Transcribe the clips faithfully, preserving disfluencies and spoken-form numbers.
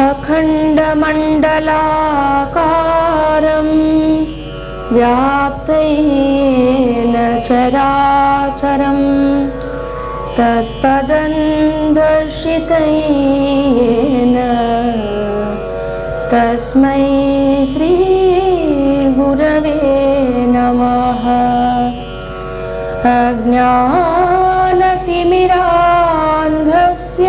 अखण्डमण्डलाकारं व्याप्तेन चराचरं तत्पदं दर्शितेन तस्मै श्री गुरवे नमः। अज्ञानतिमिरान्धस्य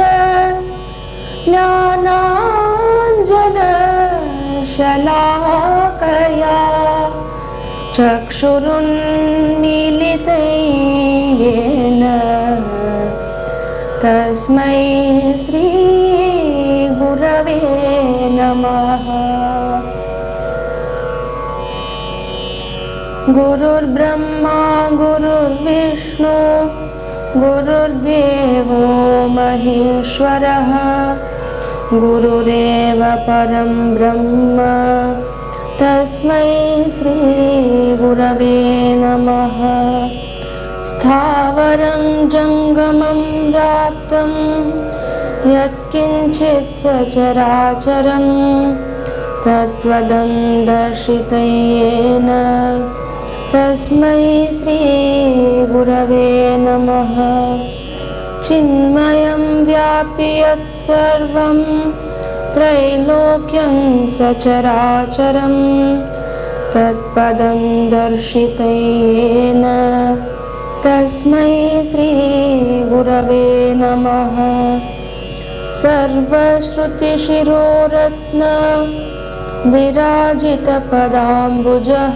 ज्ञानाञ्जनशलाकया चक्षुरुन्मीलितं येन तस्मै श्री गुरवे नमः। गुरुर्ब्रह्मा गुरुर्विष्णु गुरुर्देवो महेश्वरः गुरुरेव परं ब्रह्म तस्मै श्री गुरवे नमः। स्थावरं जङ्गमं व्याप्तं यत्किञ्चित् सचराचरं तत्त्वदं दर्शितं येन तस्मै श्री गुरवे नमः। चिन्मयं व्याप्य यत्सर्वं त्रैलोक्यं सचराचरं तत्पदं दर्शितं येन तस्मै श्री गुरवे नमः। सर्वश्रुतिशिरोरत्न विराजितपदाम्बुजः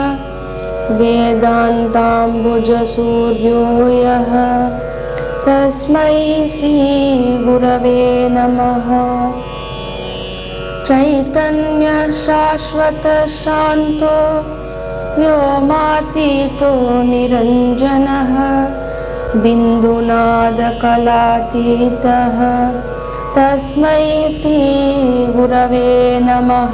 वेदान्ताम्बुजसूर्यो यः तस्मै श्री गुरवे नमः। चैतन्य शाश्वत शान्तो व्योमातीतो निरञ्जनः बिन्दुनादकलातीतः तस्मै श्री गुरवे नमः।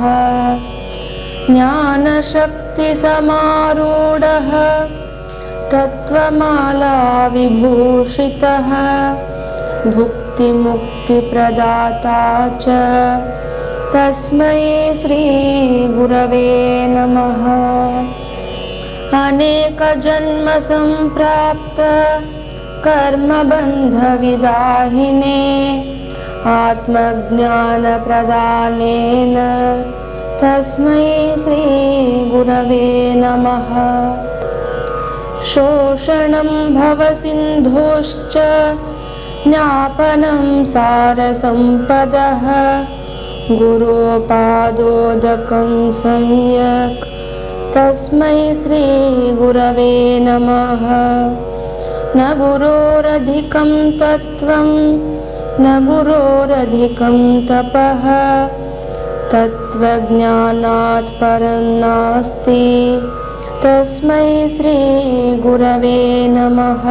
ज्ञानशक्तिसमारूढः तत्त्वमाला विभूषितः भुक्तिमुक्तिप्रदाता च तस्मै श्री गुरवे नमः। अनेकजन्मसम्प्राप्त कर्मबन्धविदाहिने आत्मज्ञानप्रदानेन तस्मै श्री गुरवे नमः। शोषणं भवसिन्धोश्च ज्ञापनं सारसम्पदः गुरोपादोदकं सम्यक् तस्मै श्री गुरवे नमः। न गुरोरधिकं तत्त्वं न गुरोरधिकं तपः तत्त्वज्ञानात् परं नास्ति तस्मै श्री गुरवे नमः।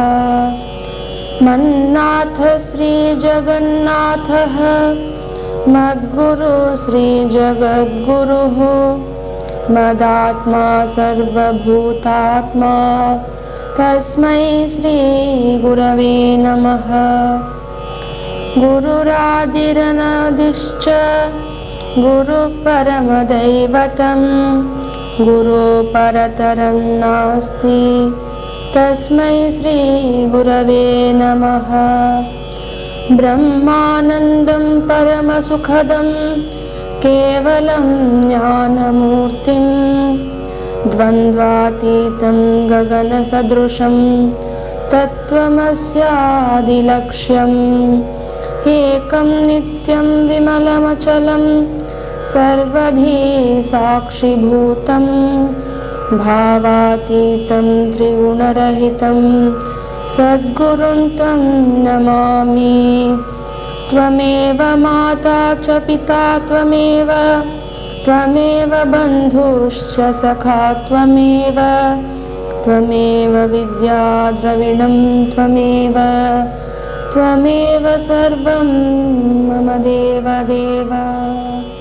मन्नाथ श्रीजगन्नाथः मद्गुरु श्रीजगद्गुरुः मदात्मा सर्वभूतात्मा तस्मै श्री गुरवे नमः। गुरुरादिरनादिश्च गुरुपरमदैवतं गुरुपरतरं नास्ति तस्मै श्री गुरवे नमः। ब्रह्मानन्दं परमसुखदं केवलं ज्ञानमूर्तिं द्वन्द्वातीतं गगनसदृशं तत्त्वमस्यादिलक्ष्यम् एकं नित्यं विमलमचलं सर्वधी साक्षिभूतं भावातीतं त्रिगुणरहितं सद्गुरुं तं नमामि। त्वमेव माता च पिता त्वमेव त्वमेव बन्धुश्च सखा त्वमेव त्वमेव विद्या द्रविणं त्वमेव त्वमेव सर्वं मम देवदेव।